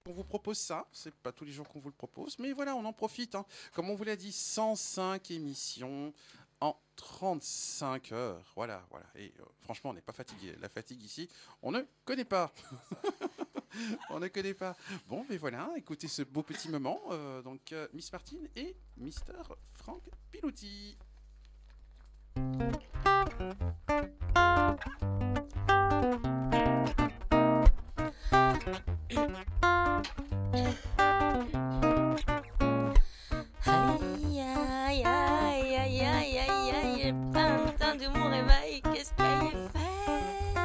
On vous propose ça, c'est pas tous les jours qu'on vous le propose, mais voilà, on en profite. Hein. Comme on vous l'a dit, 105 émissions en 35 heures. Voilà. Et franchement, on n'est pas fatigué. La fatigue ici, on ne connaît pas. On ne connaît pas. Bon, mais voilà, écoutez ce beau petit moment. Miss Martine et Mister Franck Pilouti. Aïe, aïe, aïe, aïe, aïe, aïe, aïe, j'ai pas entendu mon réveil, qu'est-ce qu'il a fait?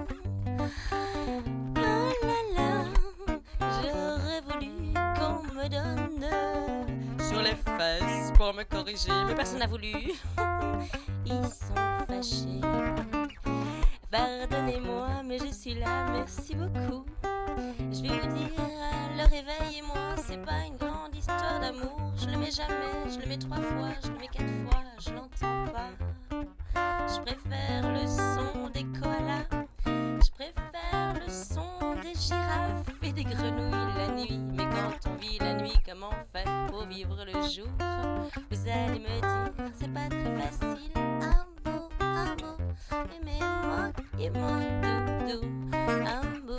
Oh là là, j'aurais voulu qu'on me donne sur les fesses pour me corriger, mais personne n'a voulu. Ils sont fâchés. Pardonnez-moi, mais je suis là, merci beaucoup. Je vais vous dire, le réveil et moi, c'est pas une grande histoire d'amour. Je le mets jamais, je le mets 3 fois, je le mets 4 fois, je l'entends pas. Je préfère le son des koalas, je préfère le son des girafes et des grenouilles la nuit. Mais quand on vit la nuit, comment faire pour vivre le jour? Vous allez me dire, c'est pas très facile. Amour, aimez-moi, et moi doudou. Amour,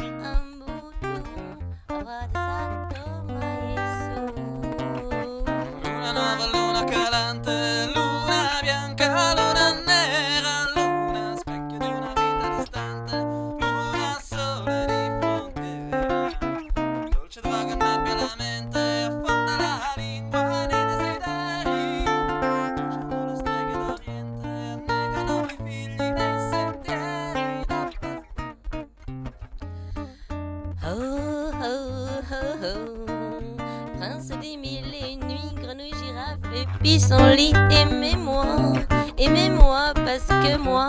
Luna nuova, luna calante, luna bianca, luna nera, luna specchio di una vita distante, luna sole di fronte, dolce droga annebbia la mente, affonda la lingua nei desideri, bruciano le streghe d'Oriente, annegano i figli dei sentieri. Oh, oh, oh, oh. Prince des mille et une nuits, grenouille, girafe et pissenlit. Aimez-moi parce que moi.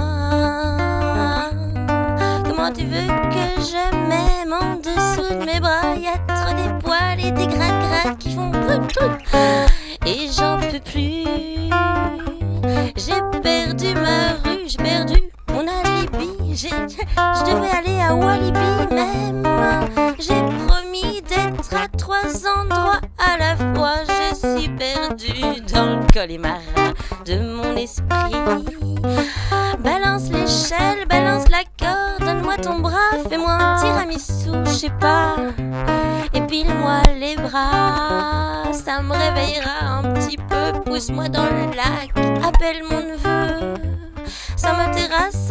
Comment tu veux que je m'aime en dessous de mes bras? Y'a trop des poils et des grattes qui font tout. Et j'en peux plus. J'ai perdu ma rue, j'ai perdu mon alibi. Je devais aller à Walibi même. J'ai promis d'être à 3 endroits à la fois. Je suis perdue dans le collimarin de mon esprit. Balance l'échelle, balance la corde, donne-moi ton bras, fais-moi un tiramisu, je sais pas. Épile-moi les bras, ça me réveillera un petit peu. Pousse-moi dans le lac, appelle mon neveu. Ça me terrasse,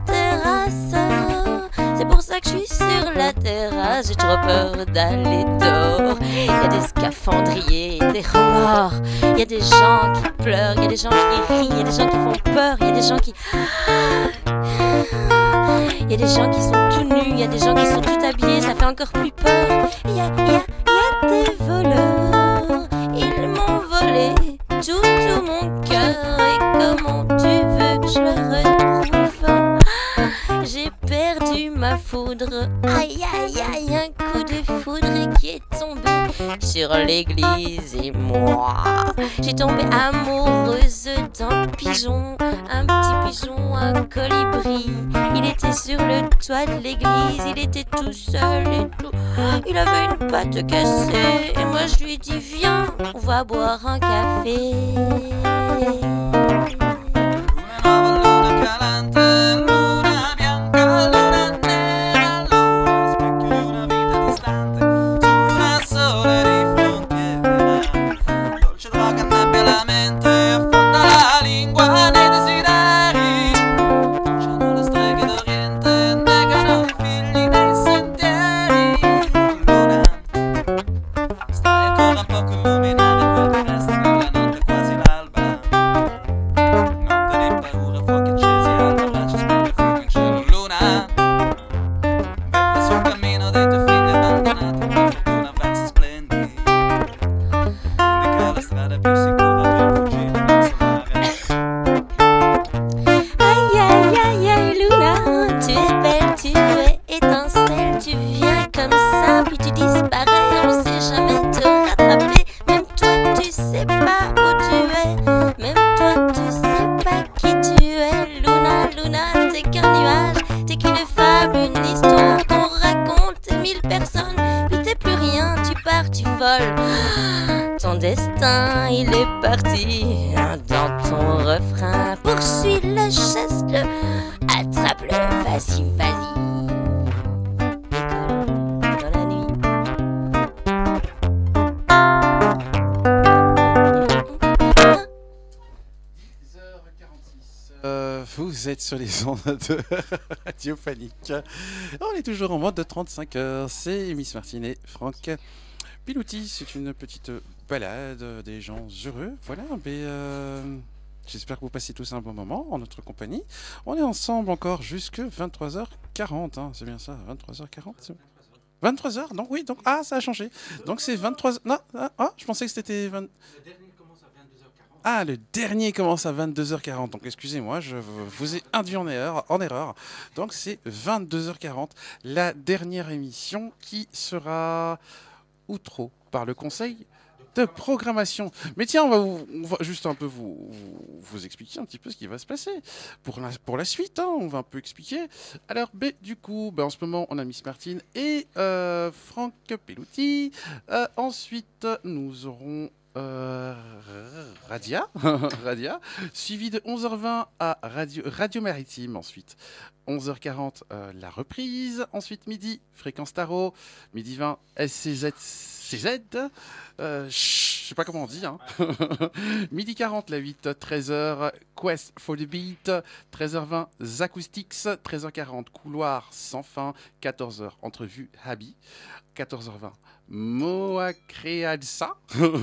c'est pour ça que je suis sur la terrasse. J'ai trop peur d'aller dehors. Y'a des scaphandriers, des remords. Y'a des gens qui pleurent, y'a des gens qui rient, y'a des gens qui font peur, y'a des gens qui... Y'a des gens qui sont tout nus, y'a des gens qui sont tout habillés, ça fait encore plus peur. Y'a des voleurs, ils m'ont volé tout mon cœur. Et comment tu veux que je le retrouve? J'ai perdu ma foudre. Aïe aïe aïe, un coup de foudre qui est tombé sur l'église et moi. J'ai tombé amoureuse d'un pigeon, un petit pigeon, un colibri. Il était sur le toit de l'église, il était tout seul et tout. Il avait une patte cassée et moi je lui ai dit viens, on va boire un café. Luna nuova, luna calante, luna bianca, luna nera, luna specchio di una vita distante, luna sole di frontiera, dolce droga annebbia la mente, affonda la lingua nei desideri, bruciano le streghe d'Oriente, negano i figli dei sentieri. Luna, stai ancora un poco illuminare quel che resta nella notte quasi l'alba. Non tenere paura, fuochi accesi al partie folle. Ton destin, il est parti dans ton refrain. Poursuis le geste, attrape-le, vas-y, vas-y. Décolle dans la nuit. Vous êtes sur les ondes de Radio Panique. On est toujours en mode de 35 heures. C'est Miss Martine et Franck Pilouti. C'est une petite balade des gens heureux. Voilà, mais j'espère que vous passez tous un bon moment en notre compagnie. On est ensemble encore jusque 23h40. Hein, c'est bien ça, 23h40 23h. Donc oui, donc ça a changé. Donc c'est 23h. Non, je pensais que c'était 20. Le dernier commence à 22h40. Donc excusez-moi, je vous ai induit en erreur. Donc c'est 22h40, la dernière émission qui sera outro par le conseil de programmation. Mais tiens, on va juste un peu vous expliquer un petit peu ce qui va se passer pour la suite. Hein, on va un peu expliquer. Alors, du coup, en ce moment, on a Miss Martine et Franck Pilouti. Ensuite, nous aurons Radia, suivi de 11h20 à Radio Maritime, ensuite 11h40 la reprise, ensuite midi Fréquence Tarot, midi 20 SCZ, je sais pas comment on dit, hein. Midi 40 la 8, 13h Quest for the Beat, 13h20 Acoustics, 13h40 Couloir sans fin, 14h Entrevue Habi, 14h20 Moa Crealsa.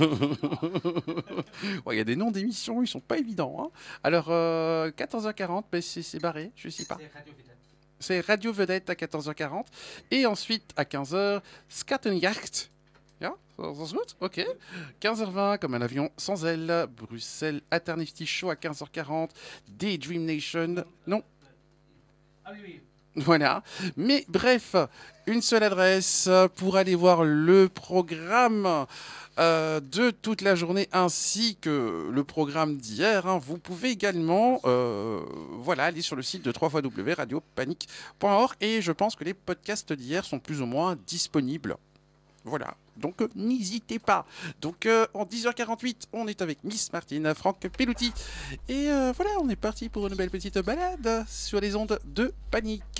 Il y a des noms d'émissions, ils sont pas évidents. Hein. Alors, 14h40, c'est barré, je sais pas. C'est Radio Vedette à 14h40. Et ensuite, à 15h, Skattenjacht. Ja, ça se goûte. Ok. 15h20, comme un avion sans aile. Bruxelles Alternative Show à 15h40. Daydream Nation. Non. Ah oui. Voilà. Mais bref, une seule adresse pour aller voir le programme de toute la journée ainsi que le programme d'hier. Hein. Vous pouvez également aller sur le site de www.radiopanique.org et je pense que les podcasts d'hier sont plus ou moins disponibles. Voilà, donc n'hésitez pas. Donc en 10h48, on est avec Miss Martine, Franck Pilouti. Et voilà, on est parti pour une belle petite balade sur les ondes de Panique.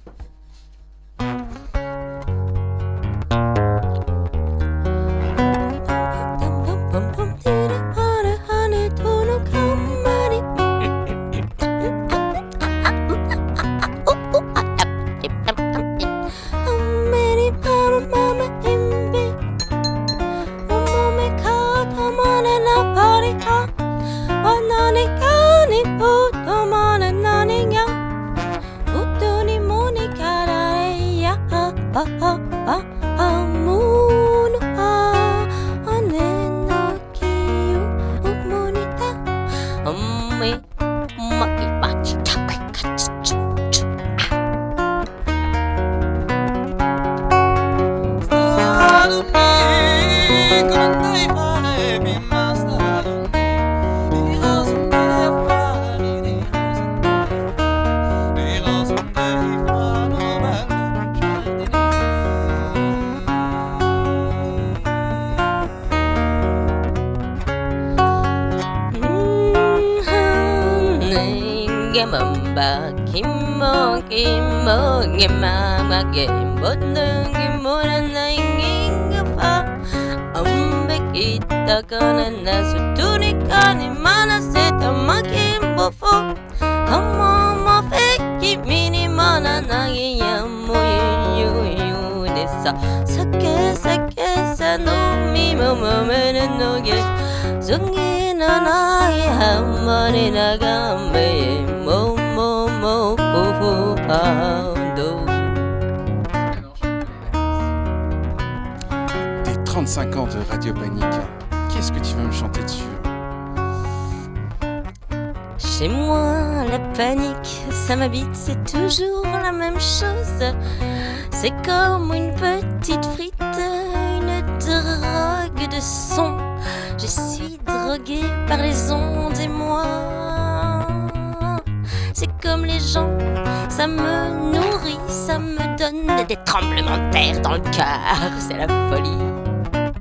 Des 35 ans de Radio Panique, qu'est-ce que tu vas me chanter dessus? Chez moi, la panique, ça m'habite, c'est toujours la même chose. C'est comme une petite frite, une drogue de son. Je suis droguée par les ondes et moi. C'est comme les gens, ça me nourrit, ça me donne des tremblements de terre dans le cœur. C'est la folie.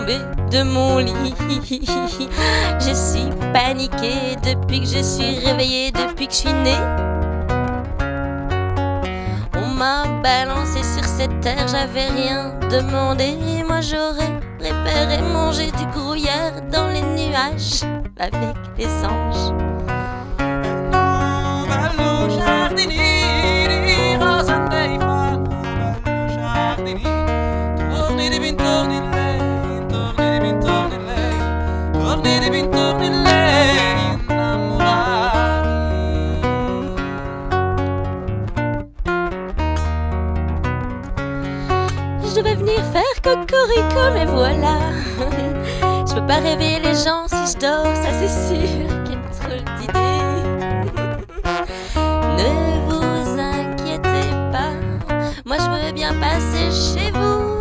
tomber de mon lit. Je suis paniquée depuis que je suis réveillée, depuis que je suis née. On m'a balancé sur cette terre, j'avais rien demandé. Moi j'aurais préféré manger du gruyère dans les nuages avec les anges. Bello giardini, rosa dei fanno, bello giardini. Torni di pintorni in lei, torni di pintorni in lei, torni di pintorni in lei, innamorati. Je vais venir faire cocorico, mais voilà. Je peux pas réveiller les gens si je dors, ça c'est sûr. Quelle drôle d'idée. Ne vous inquiétez pas, moi je veux bien passer chez vous.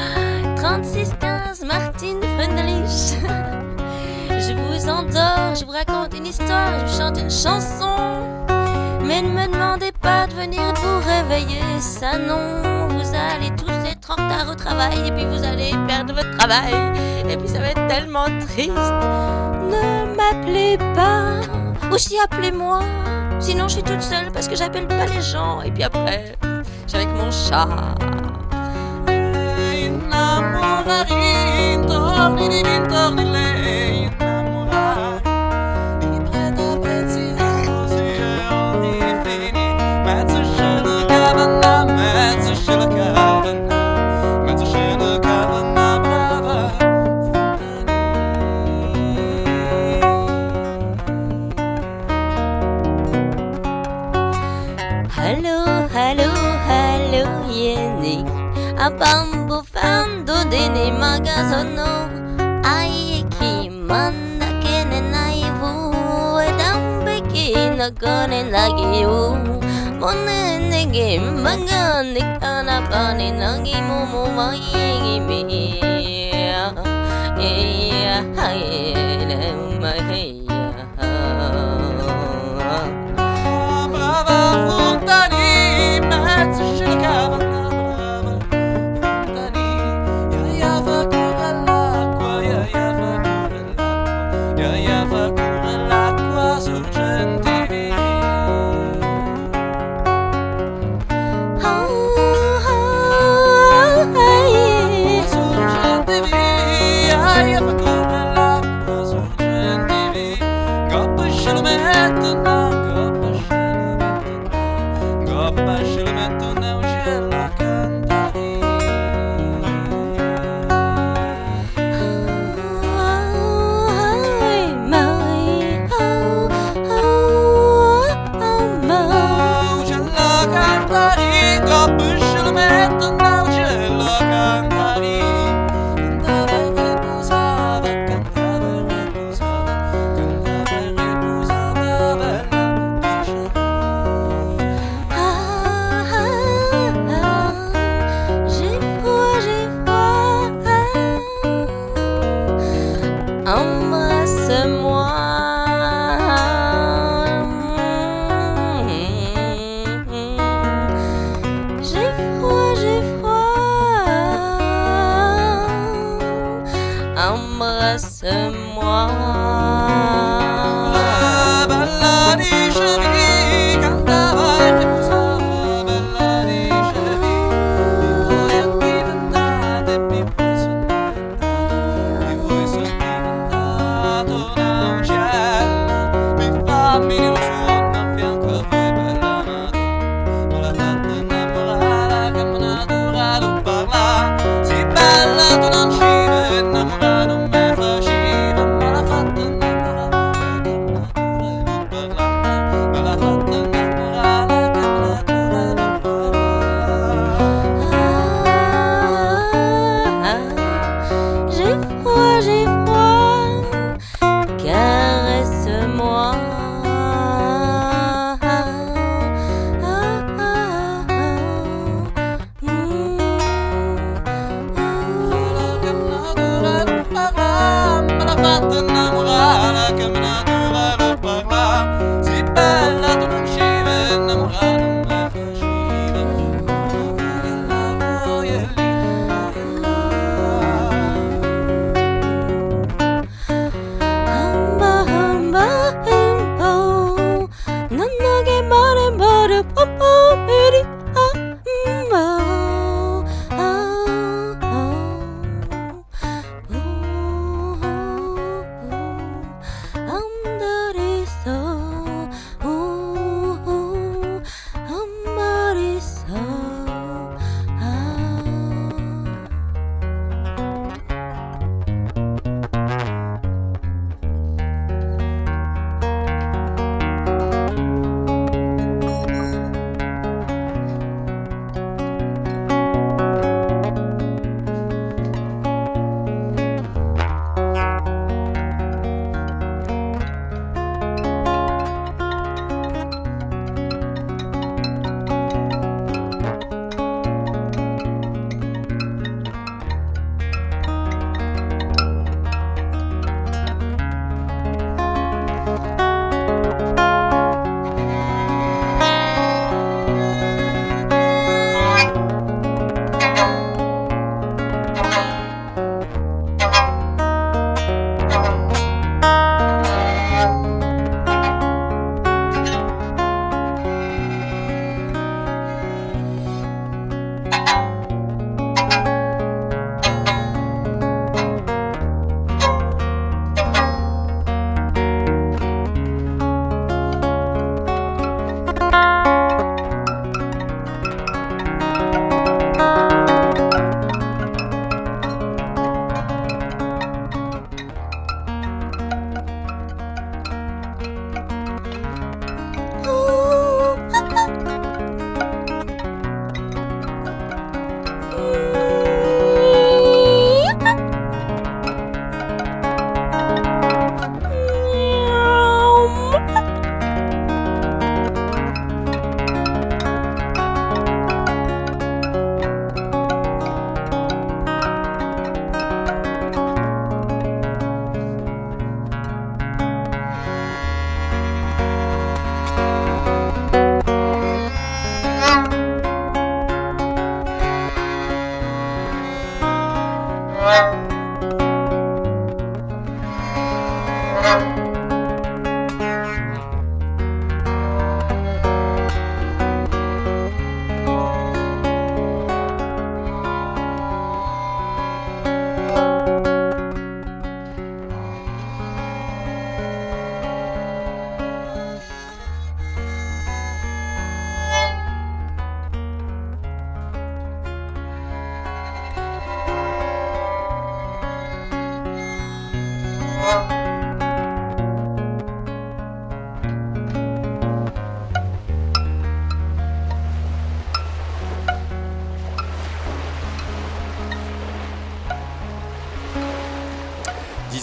3615 Martin Friedrich. Je vous endors, je vous raconte une histoire, je vous chante une chanson. Mais ne me demandez pas de venir vous réveiller, ça non. Vous allez tous être en retard au travail et puis vous allez perdre votre travail. Et puis ça va être tellement triste. Ne m'appelez pas, ou si appelez-moi. Sinon je suis toute seule parce que j'appelle pas les gens. Et puis après, je suis avec mon chat. Innamorati, torni di pintorni in lei, innamorati. Mi prendo preziosi e ogni fini, mezzo scena cavanna, mezzo scena cavanna, mezzo scena cavanna, brava Hallo, hallo, hallo, Jenny. A bambo fando dene magazono. Ai chi manda che ne naivu. E dambe che na kone nagiu. Monene ge magane kana pane nagi momo mai mi. Yeah, brava Fontani, mezzo scena cavanna, brava Fontani. Ya fa correre l'acqua, ya fa correre l'acqua, ya fa correre l'acqua sorgenti. Sorgenti via, ya fa correre l'acqua sorgenti via. Goppa ce lo metto, no, goppa ce lo metto, no, goppa ce lo metto, no, ce la cantare. Ce la cantare, goppa ce lo metto, no, ce la cantare. Cantava e riposava, cantava e riposava, cantava e riposava, bella diceva. J'ai froid, j'ai froid. Embrasse-moi. J'ai froid, j'ai froid. Embrasse-moi. Bella dicevi, cantava e riposava, bella dicevi. Voi diventate, mi voi sono diventato un uccello. Mi fammi nel suono a fianco a voi, bella natura. Me l'ha fatta innamorare, che me natura non parla. Sì, bella tu non ci vai, innamorare non mi faceva. Me l'ha fatta innamorare, che me natura non parla. Me l'ha fatta innamorare, che me natura non parla. J'ai froid, j'ai froid. Caresse-moi. Che me natura non parla. Me l'ha fatta innamorare, che me natura non parla. Sì, bella tu non ci vai, innamorare non mi faceva. La voglia lì.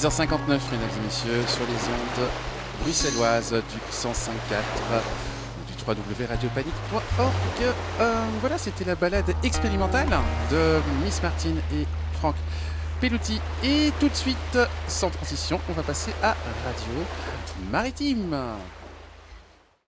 6h59, mesdames et messieurs, sur les ondes bruxelloises du 105.4 du www.radiopanique.org. Voilà, c'était la balade expérimentale de Miss Martine et Franck Pellouty. Et tout de suite, sans transition, on va passer à Radio Maritime.